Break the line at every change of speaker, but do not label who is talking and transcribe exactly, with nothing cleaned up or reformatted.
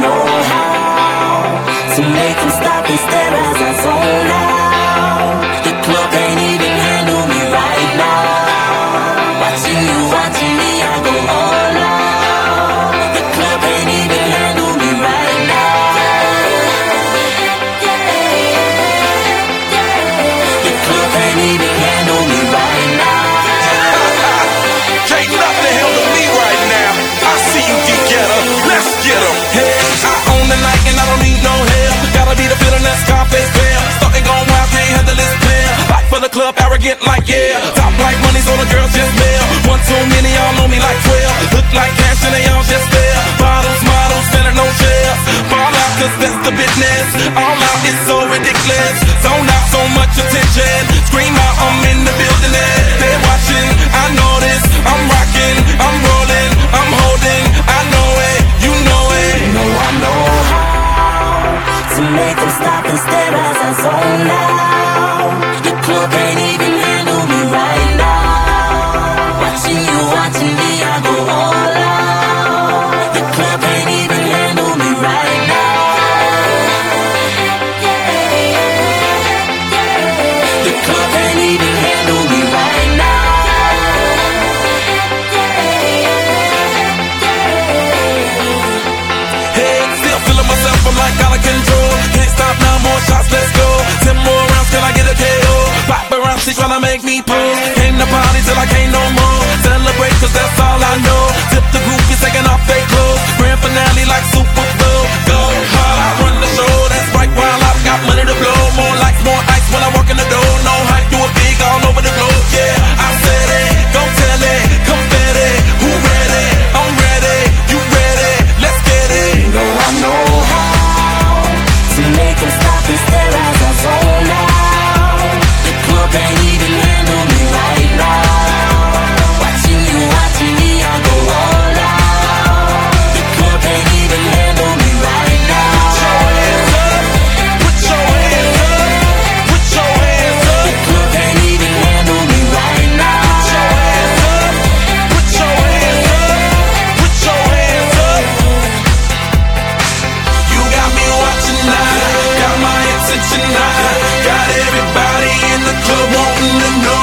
know how to make them stop and stare as I zone out. The club can't even handle me right now. Watching you, watching me, I go all out. The club can't even handle me right now. The club can't even handle me right now.
Can't nothing handle me right now. I see you get getter, let's get 'em. Hey, I own the night and I don't need no help. Gotta be the feeling that Scarface feel. Starting going wild, can't handle this pill. Fight for the club, arrogant like yeah. Top like money's all the girls just mail. One too many, y'all know me like twelve. Look like cash and they all just there. Bottles, models, standing no chairs. Fall out cause that's the business. All out is so ridiculous. Zone out, so much attention. Scream out, I'm in the building and they're watching. I know this, I'm rocking, I'm rolling, I'm holding. I know it, you know it.
You know I know how to make them stop and stare as I zone out. The club can't even handle me right now. Watching you, watching me, I go all out. The club can't even handle me right now. The club can't even handle me right now.
Hey, still feeling myself, I'm like out of control. Can't stop now, more shots, let's go. Ten more rounds, can I get a K O? Pop around, she tryna make me pull. Came to party till I can't no more. Celebrate cause that's all I know. Tip the groupies taking off their clothes. Grand finale like Super Bowl. Go hard, I run the show. That's right, while I've got money to blow. More lights, more ice when I walk in the door. No hype, do it big all over the globe. Yeah, I said it, go tell it, confetti. Who ready? I'm ready, you ready? Let's get it.
You know I know how to make them stop and stare as I zone out. The club can't even handle me right now. Watching you, watching me, I go all out. The club can't even handle me right now.
Put your hands up, put your hands up,
The club can't even handle me right now.
put your hands up, put your hands up. You got me watching now, got my attention now, got everybody in the club wanting to know.